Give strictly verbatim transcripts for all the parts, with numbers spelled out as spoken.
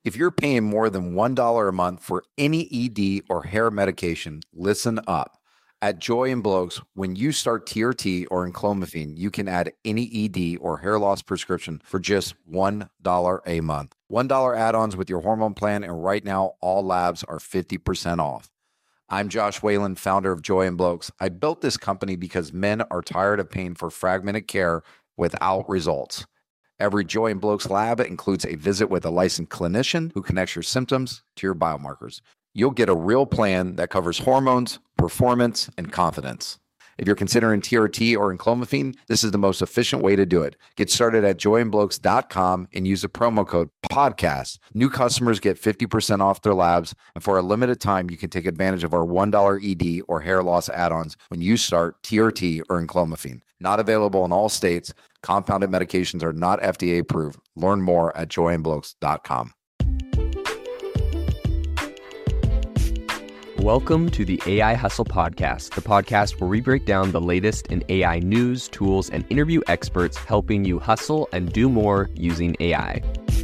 If you're paying more than one dollar a month for any E D or hair medication, listen up. At Joy and Blokes, when you start T R T or enclomiphene, you can add any E D or hair loss prescription for just one dollar a month. one dollar add-ons with your hormone plan, and right now, all labs are fifty percent off. I'm Josh Whalen, founder of Joy and Blokes. I built this company because men are tired of paying for fragmented care without results. Every Joy and Blokes lab includes a visit with a licensed clinician who connects your symptoms to your biomarkers. You'll get a real plan that covers hormones, performance, and confidence. If you're considering T R T or enclomiphene, this is the most efficient way to do it. Get started at joy and blokes dot com and use the promo code PODCAST. New customers get fifty percent off their labs, and for a limited time, you can take advantage of our one dollar E D or hair loss add-ons when you start T R T or enclomiphene. Not available in all states. Compounded medications are not F D A approved. Learn more at joy and blokes dot com. Welcome to the A I Hustle Podcast, the podcast where we break down the latest in A I news, tools, and interview experts helping you hustle and do more using A I.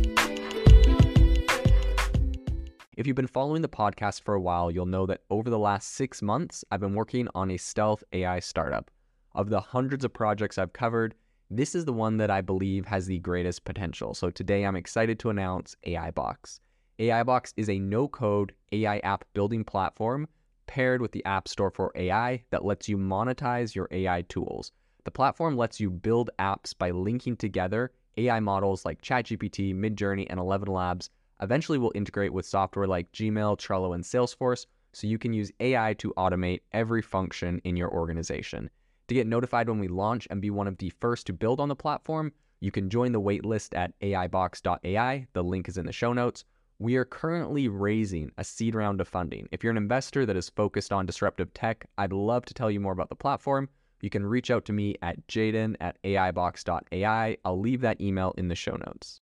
If you've been following the podcast for a while, you'll know that over the last six months, I've been working on a stealth A I startup. Of the hundreds of projects I've covered, this is the one that I believe has the greatest potential. So today I'm excited to announce A I Box. A I Box is a no-code A I app building platform paired with the App Store for A I that lets you monetize your A I tools. The platform lets you build apps by linking together A I models like ChatGPT, Midjourney, and Eleven Labs. Eventually will integrate with software like Gmail, Trello, and Salesforce, so you can use A I to automate every function in your organization. To get notified when we launch and be one of the first to build on the platform, you can join the waitlist at A I box dot A I. The link is in the show notes. We are currently raising a seed round of funding. If you're an investor that is focused on disruptive tech, I'd love to tell you more about the platform. You can reach out to me at jaden at A I box dot A I. I'll leave that email in the show notes.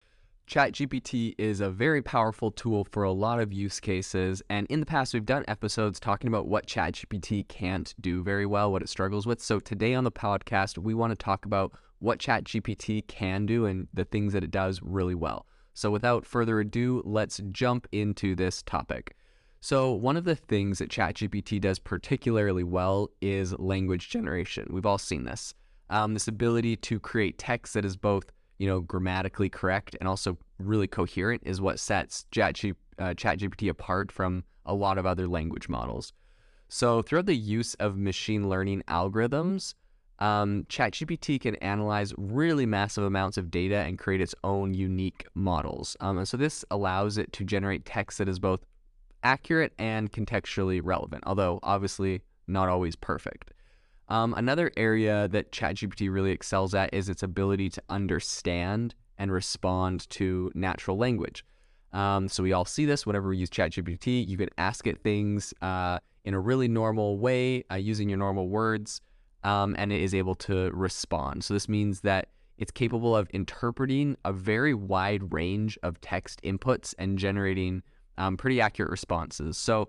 ChatGPT is a very powerful tool for a lot of use cases, and in the past we've done episodes talking about what ChatGPT can't do very well, what it struggles with. So today on the podcast, we want to talk about what ChatGPT can do and the things that it does really well. So without further ado, let's jump into this topic. So one of the things that ChatGPT does particularly well is language generation. We've all seen this. Um, this ability to create text that is both, you know, grammatically correct and also really coherent is what sets ChatG- uh, ChatGPT apart from a lot of other language models. So throughout the use of machine learning algorithms, Um, ChatGPT can analyze really massive amounts of data and create its own unique models. Um, and so this allows it to generate text that is both accurate and contextually relevant, although obviously not always perfect. Um, another area that ChatGPT really excels at is its ability to understand and respond to natural language. Um, so we all see this whenever we use ChatGPT. You can ask it things uh, in a really normal way uh, using your normal words. Um, and it is able to respond. So this means that it's capable of interpreting a very wide range of text inputs and generating um, pretty accurate responses. So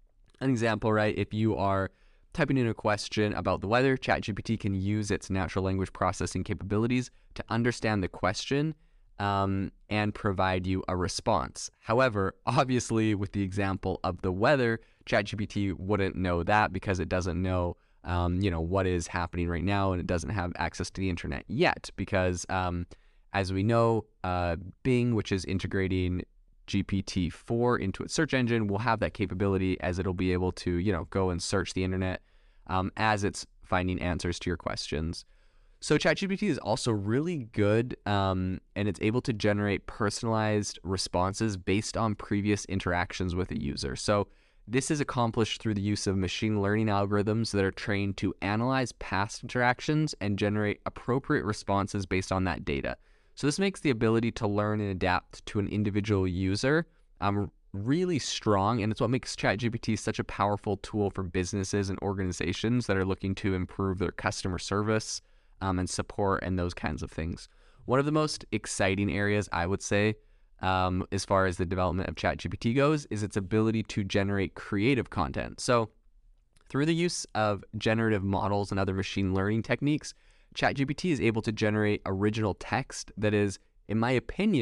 an example, right, if you are typing in a question about the weather, ChatGPT can use its natural language processing capabilities to understand the question um, and provide you a response. However, obviously with the example of the weather, ChatGPT wouldn't know that because it doesn't know Um, you know, what is happening right now, and it doesn't have access to the internet yet because, um, as we know, uh, Bing, which is integrating G P T four into its search engine, will have that capability as it'll be able to, you know, go and search the internet um, as it's finding answers to your questions. So ChatGPT is also really good, um, and it's able to generate personalized responses based on previous interactions with a user. So this is accomplished through the use of machine learning algorithms that are trained to analyze past interactions and generate appropriate responses based on that data. So this makes the ability to learn and adapt to an individual user um, really strong, and it's what makes ChatGPT such a powerful tool for businesses and organizations that are looking to improve their customer service um, and support and those kinds of things. One of the most exciting areas, I would say, Um, as far as the development of ChatGPT goes, is its ability to generate creative content. So through the use of generative models and other machine learning techniques, ChatGPT is able to generate original text that is, in my opinion,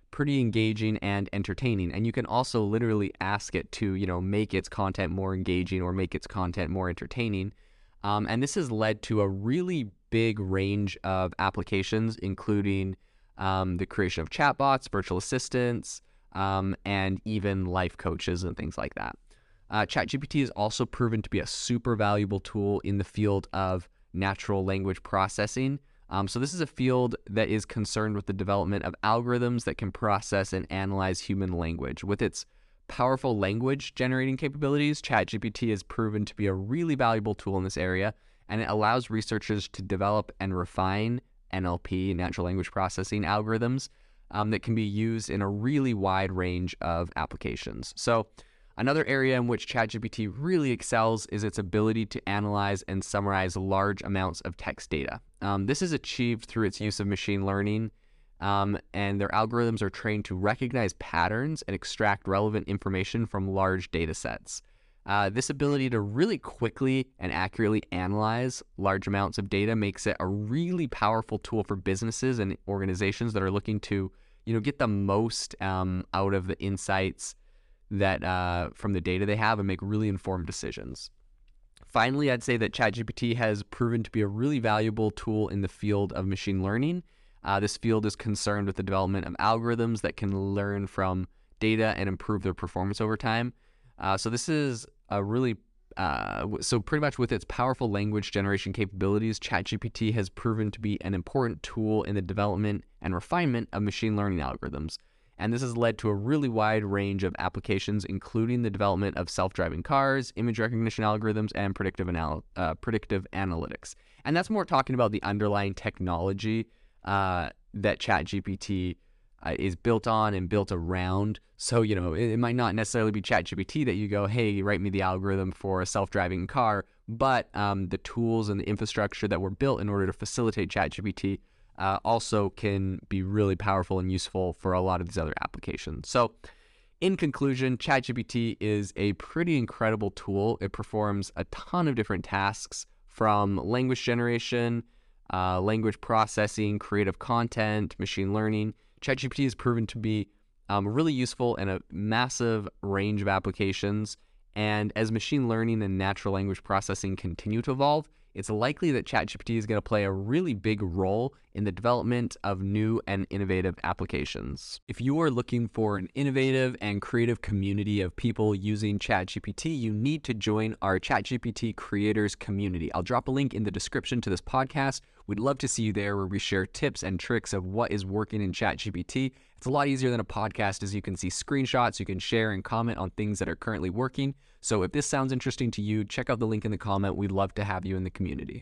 pretty engaging and entertaining. And you can also literally ask it to, you know, make its content more engaging or make its content more entertaining. Um, and this has led to a really big range of applications, including um, the creation of chatbots, virtual assistants, um, and even life coaches and things like that. Uh, ChatGPT is also proven to be a super valuable tool in the field of natural language processing. Um, so this is a field that is concerned with the development of algorithms that can process and analyze human language. With its powerful language generating capabilities, ChatGPT has proven to be a really valuable tool in this area, and it allows researchers to develop and refine N L P, natural language processing algorithms, um, that can be used in a really wide range of applications. So another area in which ChatGPT really excels is its ability to analyze and summarize large amounts of text data. Um, this is achieved through its use of machine learning, um, and their algorithms are trained to recognize patterns and extract relevant information from large data sets. Uh, this ability to really quickly and accurately analyze large amounts of data makes it a really powerful tool for businesses and organizations that are looking to, you know, get the most um, out of the insights that uh, from the data they have and make really informed decisions. Finally, I'd say that ChatGPT has proven to be a really valuable tool in the field of machine learning. Uh, this field is concerned with the development of algorithms that can learn from data and improve their performance over time. Uh, so this is a really, uh, so pretty much with its powerful language generation capabilities, ChatGPT has proven to be an important tool in the development and refinement of machine learning algorithms. And this has led to a really wide range of applications, including the development of self-driving cars, image recognition algorithms, and predictive, anal- uh, predictive analytics. And that's more talking about the underlying technology uh, that ChatGPT uh, is built on and built around. So, you know, it, it might not necessarily be ChatGPT that you go, hey, write me the algorithm for a self-driving car, but um, the tools and the infrastructure that were built in order to facilitate ChatGPT Uh, also can be really powerful and useful for a lot of these other applications. So in conclusion, ChatGPT is a pretty incredible tool. It performs a ton of different tasks, from language generation, uh, language processing, creative content, machine learning. ChatGPT has proven to be um, really useful in a massive range of applications. And as machine learning and natural language processing continue to evolve, it's likely that ChatGPT is going to play a really big role in the development of new and innovative applications. If you are looking for an innovative and creative community of people using ChatGPT, you need to join our ChatGPT creators community. I'll drop a link in the description to this podcast. We'd love to see you there, where we share tips and tricks of what is working in ChatGPT. It's a lot easier than a podcast, as you can see screenshots, you can share and comment on things that are currently working. So if this sounds interesting to you, check out the link in the comment. We'd love to have you in the community.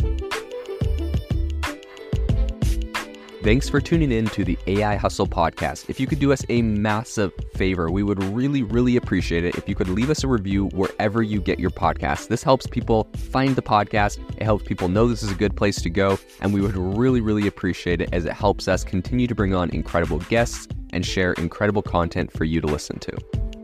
Thanks for tuning in to the A I Hustle podcast. If you could do us a massive favor, we would really, really appreciate it if you could leave us a review wherever you get your podcasts. This helps people find the podcast. It helps people know this is a good place to go. And we would really, really appreciate it, as it helps us continue to bring on incredible guests and share incredible content for you to listen to.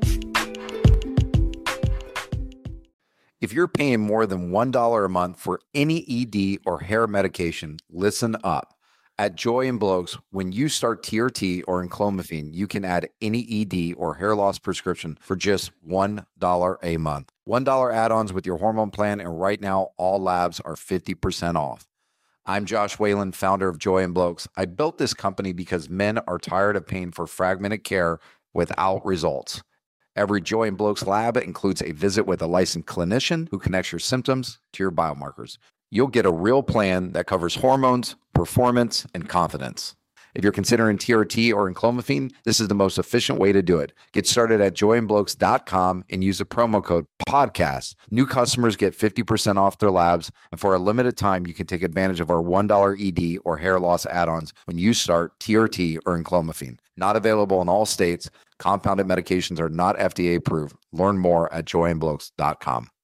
If you're paying more than one dollar a month for any E D or hair medication, listen up. At Joy and Blokes, when you start T R T or enclomiphene, you can add any E D or hair loss prescription for just one dollar a month. one dollar add-ons with your hormone plan, and right now, all labs are fifty percent off. I'm Josh Whalen, founder of Joy and Blokes. I built this company because men are tired of paying for fragmented care without results. Every Joy and Blokes lab includes a visit with a licensed clinician who connects your symptoms to your biomarkers. You'll get a real plan that covers hormones, performance, and confidence. If you're considering T R T or enclomiphene, this is the most efficient way to do it. Get started at joy and blokes dot com and use the promo code PODCAST. New customers get fifty percent off their labs, and for a limited time, you can take advantage of our one dollar E D or hair loss add-ons when you start T R T or enclomiphene. Not available in all states. Compounded medications are not F D A approved. Learn more at joy and blokes dot com.